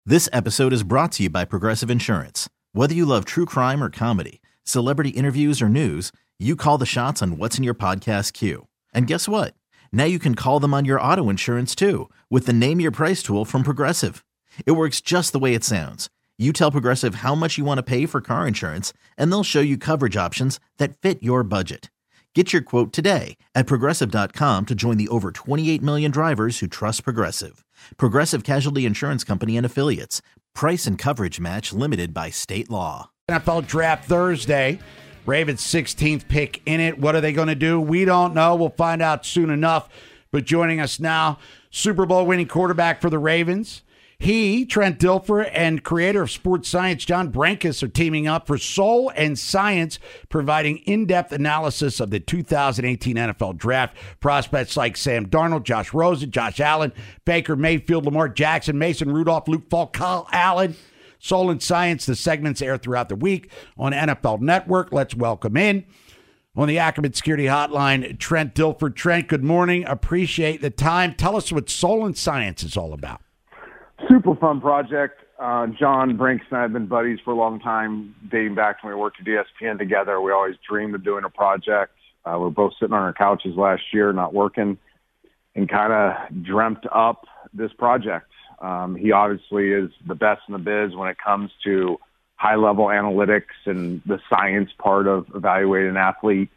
This episode is brought to you by Progressive Insurance. Whether you love true crime or comedy, celebrity interviews or news, you call the shots on what's in your podcast queue. And guess what? Now you can call them on your auto insurance too with the Name Your Price tool from Progressive. It works just the way it sounds. You tell Progressive how much you want to pay for car insurance, and they'll show you coverage options that fit your budget. Get your quote today at Progressive.com to join the over 28 million drivers who trust Progressive. Progressive Casualty Insurance Company and Affiliates. Price and coverage match limited by state law. NFL Draft Thursday. Ravens 16th pick in it. What are they going to do? We don't know. We'll find out soon enough. But joining us now, Super Bowl winning quarterback for the Ravens. He, Trent Dilfer, and creator of Sports Science, John Brenkus, are teaming up for Soul and Science, providing in-depth analysis of the 2018 NFL Draft. Prospects like Sam Darnold, Josh Rosen, Josh Allen, Baker Mayfield, Lamar Jackson, Mason Rudolph, Luke Falk, Kyle Allen. Soul and Science, the segments air throughout the week on NFL Network. Let's welcome in on the Ackerman Security Hotline, Trent Dilfer. Trent, good morning. Appreciate the time. Tell us what Soul and Science is all about. Super fun project. John Brinks and I have been buddies for a long time, dating back to when we worked at ESPN together. We always dreamed of doing a project. We were both sitting on our couches last year, not working, and kind of dreamt up this project. He obviously is the best in the biz when it comes to high-level analytics and the science part of evaluating an athlete.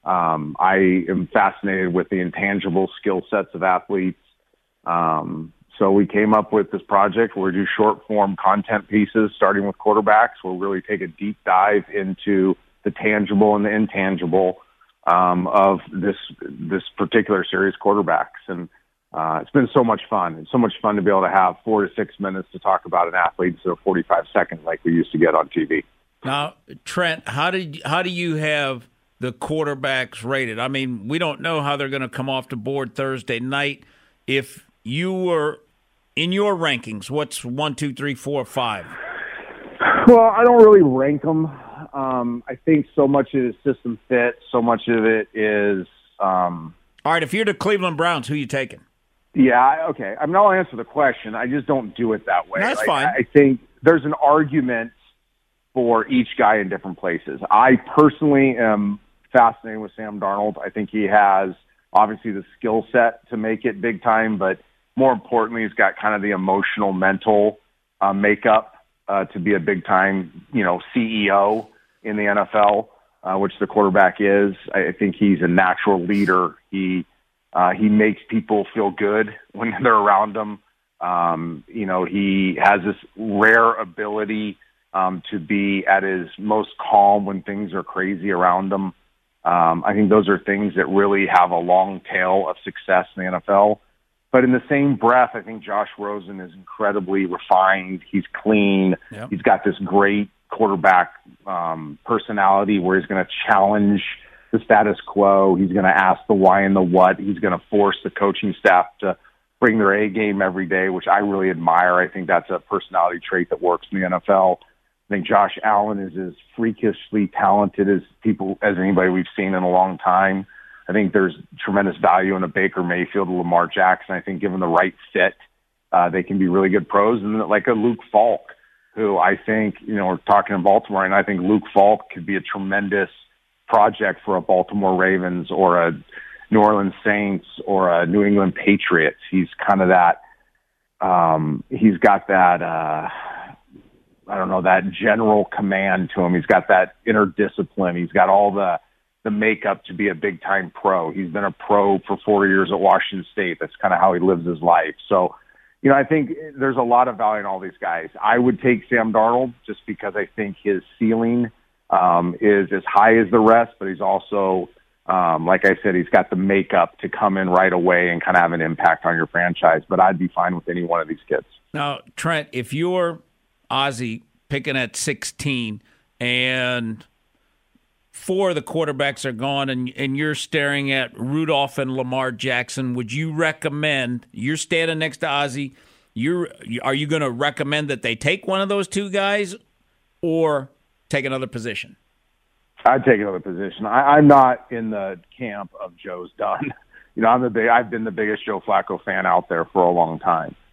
I am fascinated with the intangible skill sets of athletes. So we came up with this project where we do short-form content pieces, starting with quarterbacks. We'll really take a deep dive into the tangible and the intangible of this particular series quarterbacks. And it's been so much fun. It's so much fun to be able to have 4 to 6 minutes to talk about an athlete instead of 45 seconds like we used to get on TV. Now, Trent, how do you have the quarterbacks rated? I mean, we don't know how they're going to come off the board Thursday night. If you were in your rankings, what's 1, 2, 3, 4, 5? Well, I don't really rank them. I think so much of it is system fit. So much of it is. All right, if you're the Cleveland Browns, who are you taking? Yeah, okay. I mean, I'll answer the question. I just don't do it that way. That's fine. I think there's an argument for each guy in different places. I personally am fascinated with Sam Darnold. I think he has obviously the skill set to make it big time, but more importantly, he's got kind of the emotional, mental makeup to be a big time, CEO in the NFL, which the quarterback is. I think he's a natural leader. He makes people feel good when they're around him. He has this rare ability to be at his most calm when things are crazy around him. I think those are things that really have a long tail of success in the NFL. But in the same breath, I think Josh Rosen is incredibly refined. He's clean. Yep. He's got this great quarterback personality where he's going to challenge the status quo. He's going to ask the why and the what. He's going to force the coaching staff to bring their A game every day, which I really admire. I think that's a personality trait that works in the NFL. I think Josh Allen is as freakishly talented as anybody we've seen in a long time. I think there's tremendous value in a Baker Mayfield, a Lamar Jackson. I think given the right fit, they can be really good pros. And like a Luke Falk, who I think, we're talking in Baltimore, and I think Luke Falk could be a tremendous project for a Baltimore Ravens or a New Orleans Saints or a New England Patriots. He's kind of that, he's got that, that general command to him. He's got that inner discipline. He's got all the makeup to be a big-time pro. He's been a pro for 4 years at Washington State. That's kind of how he lives his life. So, I think there's a lot of value in all these guys. I would take Sam Darnold just because I think his ceiling is as high as the rest, but he's also, like I said, he's got the makeup to come in right away and kind of have an impact on your franchise. But I'd be fine with any one of these kids. Now, Trent, if you're Ozzie picking at 16 and 4 of the quarterbacks are gone and you're staring at Rudolph and Lamar Jackson, would you recommend, you're standing next to Ozzie, are you going to recommend that they take one of those two guys or take another position? I'd take another position. I'm not in the camp of Joe's done. I've been the biggest Joe Flacco fan out there for a long time.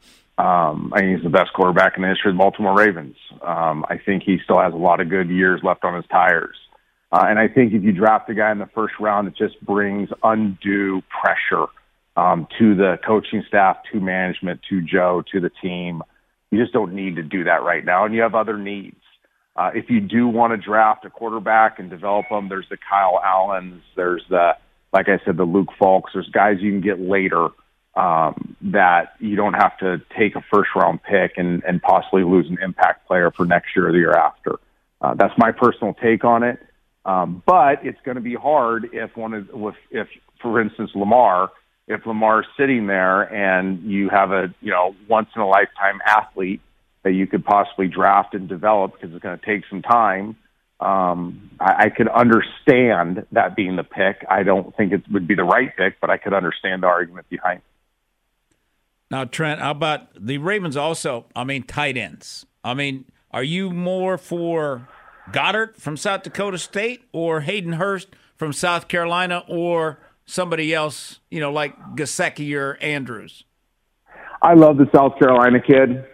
I think he's the best quarterback in the history of the Baltimore Ravens. I think he still has a lot of good years left on his tires. And I think if you draft a guy in the first round, it just brings undue pressure to the coaching staff, to management, to Joe, to the team. You just don't need to do that right now, and you have other needs. If you do want to draft a quarterback and develop them, there's the Kyle Allens, there's the, like I said, the Luke Falks. There's guys you can get later that you don't have to take a first-round pick and possibly lose an impact player for next year or the year after. That's my personal take on it. But it's going to be hard if for instance, if Lamar's sitting there and you have a, once in a lifetime athlete that you could possibly draft and develop because it's going to take some time. I could understand that being the pick. I don't think it would be the right pick, but I could understand the argument behind it. Now, Trent, how about the Ravens also? Tight ends. Are you more for Goddard from South Dakota State or Hayden Hurst from South Carolina or somebody else, like Gesicki or Andrews? I love the South Carolina kid.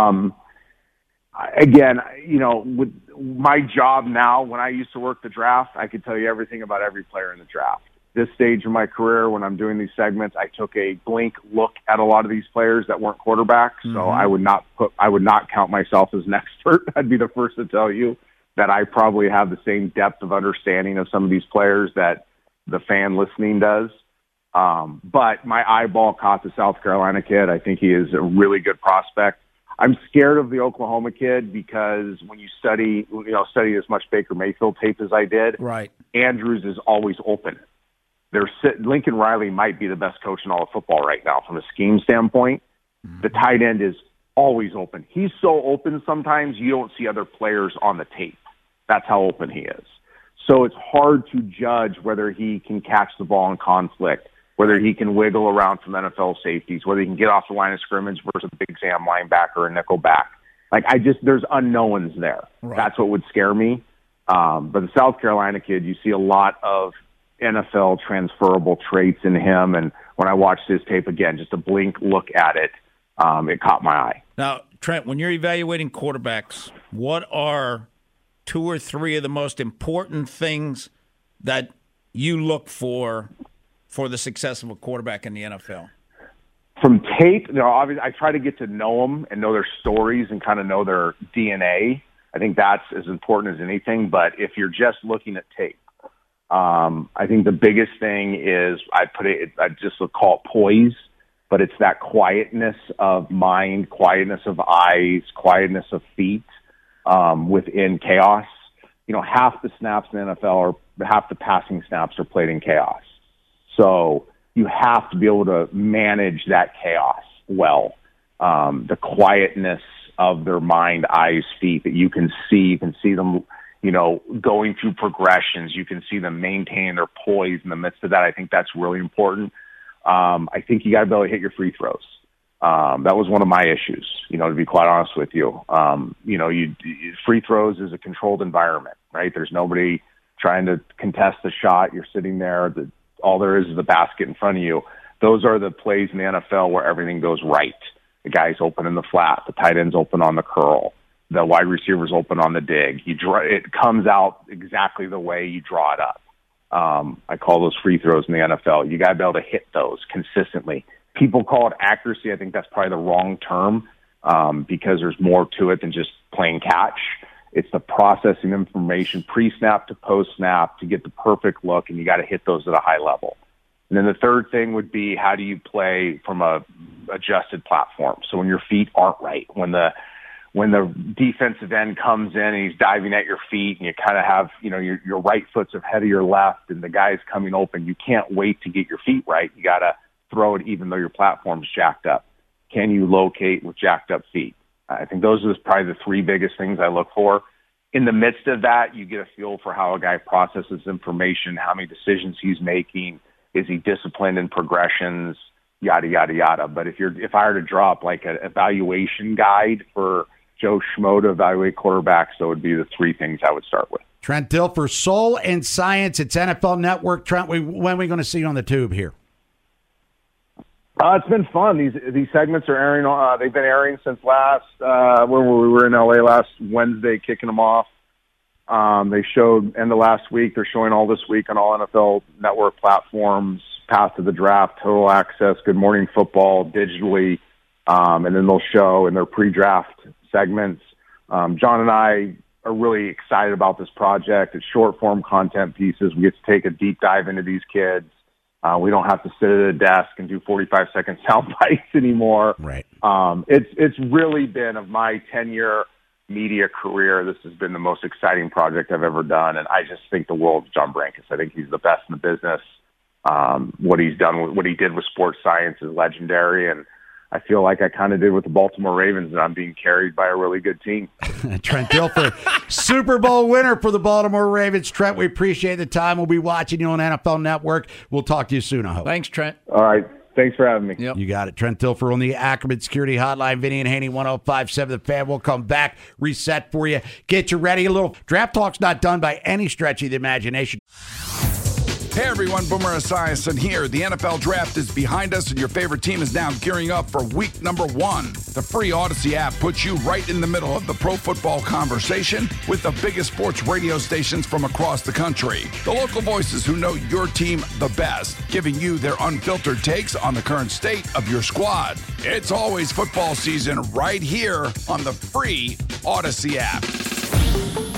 Again, with my job now, when I used to work the draft, I could tell you everything about every player in the draft. This stage of my career, when I'm doing these segments, I took a blink look at a lot of these players that weren't quarterbacks. Mm-hmm. So I would not count myself as an expert. I'd be the first to tell you that I probably have the same depth of understanding of some of these players that the fan listening does. But my eyeball caught the South Carolina kid. I think he is a really good prospect. I'm scared of the Oklahoma kid because when you study as much Baker Mayfield tape as I did, right, Andrews is always open. Lincoln Riley might be the best coach in all of football right now from a scheme standpoint. Mm-hmm. The tight end is always open. He's so open sometimes you don't see other players on the tape. That's how open he is. So it's hard to judge whether he can catch the ball in conflict, whether he can wiggle around from NFL safeties, whether he can get off the line of scrimmage versus a big Sam linebacker or nickel back. There's unknowns there. Right. That's what would scare me. But the South Carolina kid, you see a lot of NFL transferable traits in him. And when I watched his tape again, just a blink look at it, it caught my eye. Now, Trent, when you're evaluating quarterbacks, what are 2 or 3 of the most important things that you look for the success of a quarterback in the NFL? From tape, obviously, I try to get to know them and know their stories and kind of know their DNA. I think that's as important as anything. But if you're just looking at tape, I think the biggest thing is I just would call it poise, but it's that quietness of mind, quietness of eyes, quietness of feet within chaos. Half the snaps in the NFL or half the passing snaps are played in chaos. So you have to be able to manage that chaos well. The quietness of their mind, eyes, feet that you can see them, going through progressions. You can see them maintaining their poise in the midst of that. I think that's really important. I think you got to be able to hit your free throws. That was one of my issues, to be quite honest with you. Free throws is a controlled environment, right? There's nobody trying to contest the shot. You're sitting there. All there is the basket in front of you. Those are the plays in the NFL where everything goes right. The guy's open in the flat. The tight end's open on the curl. The wide receiver's open on the dig. It comes out exactly the way you draw it up. I call those free throws in the NFL. You got to be able to hit those consistently. People call it accuracy. I think that's probably the wrong term because there's more to it than just playing catch. It's the processing information pre-snap to post-snap to get the perfect look, and you got to hit those at a high level. And then the third thing would be how do you play from a adjusted platform? So when your feet aren't right, when the defensive end comes in and he's diving at your feet and you kind of have, your right foot's ahead of your left and the guy's coming open, you can't wait to get your feet right. You got to throw it even though your platform's jacked up. Can you locate with jacked up feet? I think those are probably the 3 biggest things I look for. In the midst of that, you get a feel for how a guy processes information, how many decisions he's making. Is he disciplined in progressions? Yada, yada, yada. But if I were to drop like an evaluation guide for Joe Schmo to evaluate quarterbacks, that would be the 3 things I would start with. Trent Dilfer, Soul and Science. It's NFL Network. Trent, when are we going to see you on the tube here? It's been fun. These segments are airing. They've been airing since when we were in LA last Wednesday, kicking them off. They showed end of last week. They're showing all this week on all NFL Network platforms. Path to the Draft, Total Access, Good Morning Football, digitally, and then they'll show in their pre-draft segments. John and I are really excited about this project. It's short-form content pieces. We get to take a deep dive into these kids. We don't have to sit at a desk and do 45-second sound bites anymore. Right. It's really been, of my 10-year media career, this has been the most exciting project I've ever done, and I just think the world of John Brankus. I think he's the best in the business. What he did with sports science is legendary, and I feel like I kind of did with the Baltimore Ravens, and I'm being carried by a really good team. Trent Dilfer, Super Bowl winner for the Baltimore Ravens. Trent, we appreciate the time. We'll be watching you on NFL Network. We'll talk to you soon, I hope. Thanks, Trent. All right. Thanks for having me. Yep. You got it. Trent Dilfer on the Ackerman Security Hotline. Vinny and Haney, 105.7 The Fan. We'll come back, reset for you, get you ready. A little draft talk's not done by any stretch of the imagination. Hey everyone, Boomer Esiason here. The NFL Draft is behind us and your favorite team is now gearing up for week number 1. The free Odyssey app puts you right in the middle of the pro football conversation with the biggest sports radio stations from across the country. The local voices who know your team the best, giving you their unfiltered takes on the current state of your squad. It's always football season right here on the free Odyssey app.